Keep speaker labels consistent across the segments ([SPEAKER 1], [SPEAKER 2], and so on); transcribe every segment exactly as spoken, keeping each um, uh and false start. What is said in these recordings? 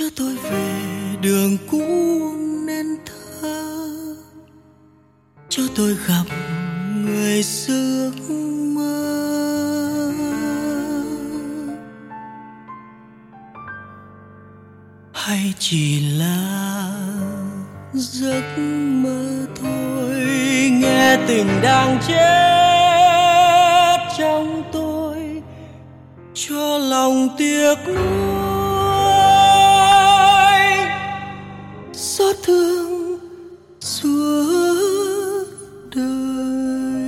[SPEAKER 1] cho tôi về đường cũ nên thơ, cho tôi gặp người giấc mơ. Hay chỉ là giấc mơ thôi, nghe tình đang chết trong tôi, cho lòng tiếc nuối xót thương suốt đời.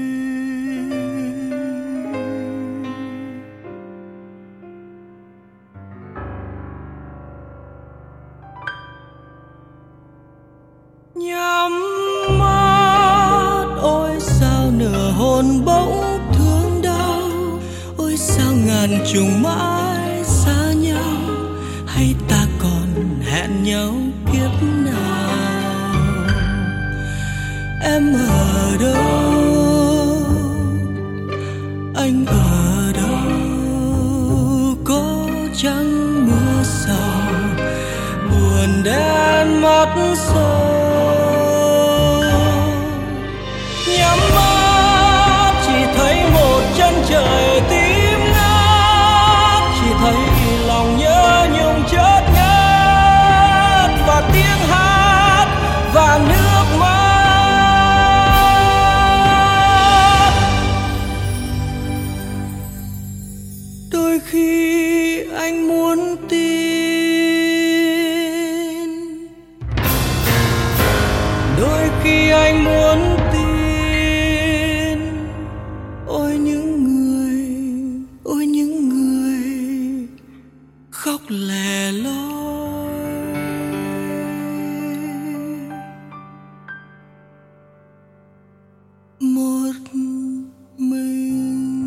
[SPEAKER 1] Nhắm mắt ôi sao nửa hồn bỗng thương đau, ôi sao ngàn trùng mãi xa nhau, hay ta còn hẹn nhau kiếp nào. Em ở đâu, anh ở đâu, có chăng mưa sầu buồn đen mắt sâu. Nhắm mắt chỉ thấy một chân trời tím ngát, chỉ thấy lòng nhớ nhung chớt ngát, và tiếng hát và nước mắt. Đôi khi anh muốn tin, đôi khi anh muốn tin. Ôi những người, ôi những người khóc lẻ loi. Một mình.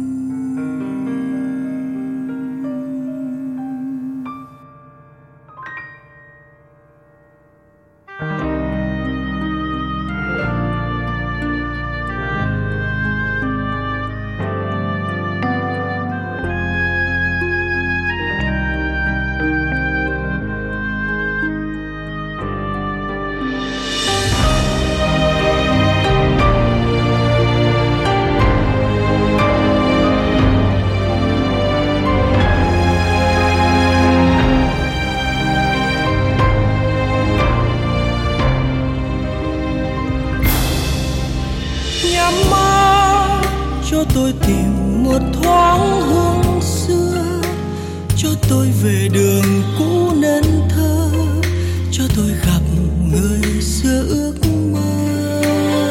[SPEAKER 1] Nhắm mắt cho tôi tìm một thoáng hương xưa, cho tôi về đường cũ nên thơ, cho tôi gặp người xưa ước mơ.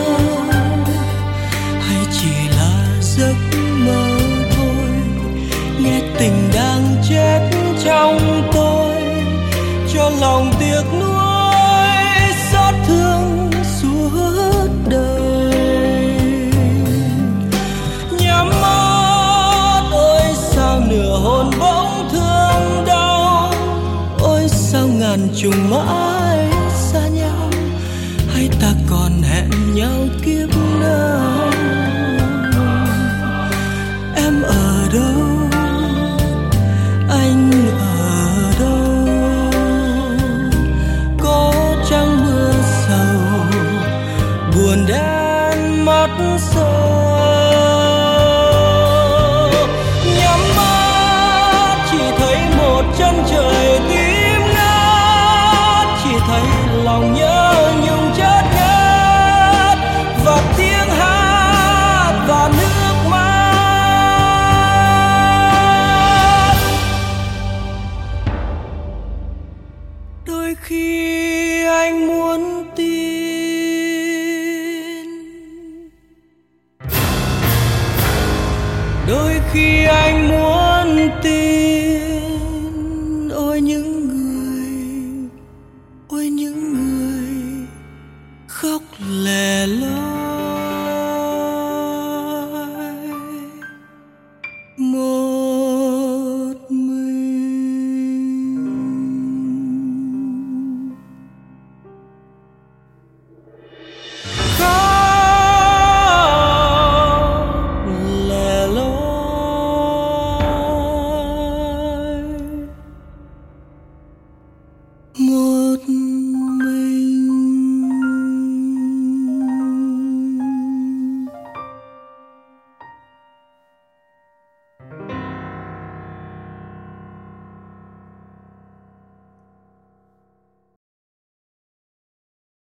[SPEAKER 1] Hay chỉ là giấc mơ thôi, nghe tình đang chết trong tôi, cho lòng tiếc nuối xót thương suốt đời. Nhắm mắt ôi sao nửa hồn bỗng thương đau, ôi sao ngàn trùng mãi xa nhau, hay ta còn hẹn nhau kiếp nào. Em ở đâu, anh ở đâu, có chăng mưa sầu buồn đen mắt sâu. Chân trời tím ngát, chỉ thấy lòng nhớ nhung chớt ngát, và tiếng hát và nước mắt. Đôi khi anh muốn tin, đôi khi anh muốn tin. Ôi những người, ôi những người khóc lẻ loi một mình. một